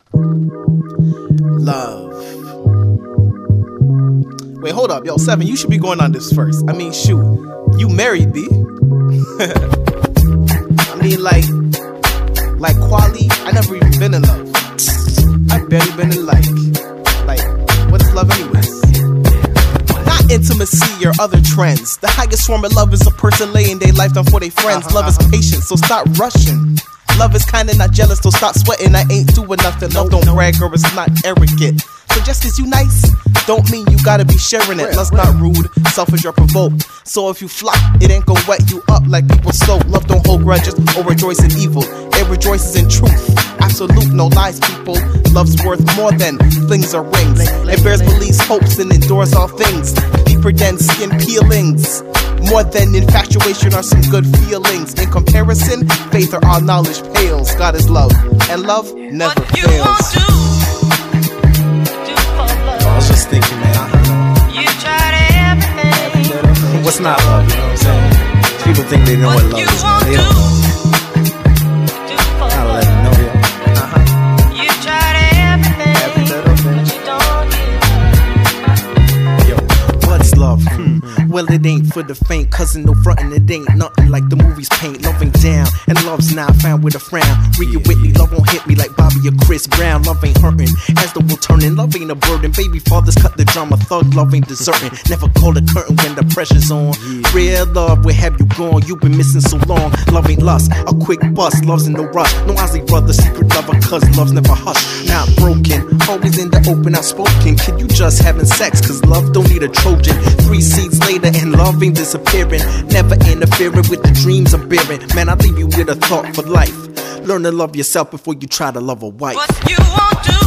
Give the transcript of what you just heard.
Love. Wait, hold up, yo, Seven, you should be going on this first. I mean, shoot, you married, B. I mean, like Quali, I never even been in love. I've barely been in like, what is love anyways? Not intimacy or other trends. The highest form of love is a person laying their life down for their friends. Love is patient, so stop rushing. Love is kinda not jealous, so stop sweating. I ain't doing nothing. Love don't brag or it's not arrogant. So just cause you nice, don't mean you gotta be sharing it. Love's not rude, selfish or provoked. So if you flop, it ain't gon' wet you up like people soap. Love don't hold grudges or rejoice in evil. It rejoices in truth. Absolute, no lies, people. Love's worth more than flings or rings. It bears beliefs, hopes, and endures all things. Deeper than skin peelings. More than infatuation or some good feelings. In comparison, faith or all knowledge pales. God is love, and love never fails. I was just thinking, man. You tried everything. What's not love? You know what I'm saying? People think they know what love is. They don't. Gotta let them know, yo. You tried everything, but you don't. Yo, what's love? Well, it ain't for the faint, cousin, no frontin', it ain't nothing like the movies paint. Loving down, and love's not found with a frown. Read your Whitney, love won't hit me like Bobby or Chris Brown. Love ain't hurtin', as the world turning. Love ain't a burden, baby fathers cut the drama. Thug love ain't deserting, never call a curtain when the pressure's on. Real love, where have you gone? You've been missing so long. Love ain't lust, a quick bust. Love's in no rush, no Ozzy brother, secret lover, cause love's never hush. Not broken, always in the open, outspoken. Kid, you just having sex, cause love don't need a Trojan. 3 seeds later and love ain't disappearing. Never interfering with the dreams I'm bearing. Man, I leave you with a thought for life. Learn to love yourself before you try to love a wife. What you won't do.